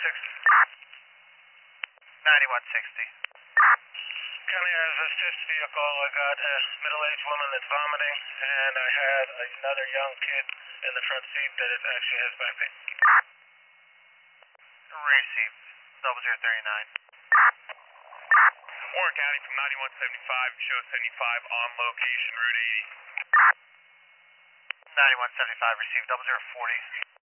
9160. County has assist vehicle. I got a middle-aged woman that's vomiting, and I had another young kid in the front seat that actually has back pain. Received. 0039. Warren County from 9175, show 75 on location, Route 80. 9175, received 0040.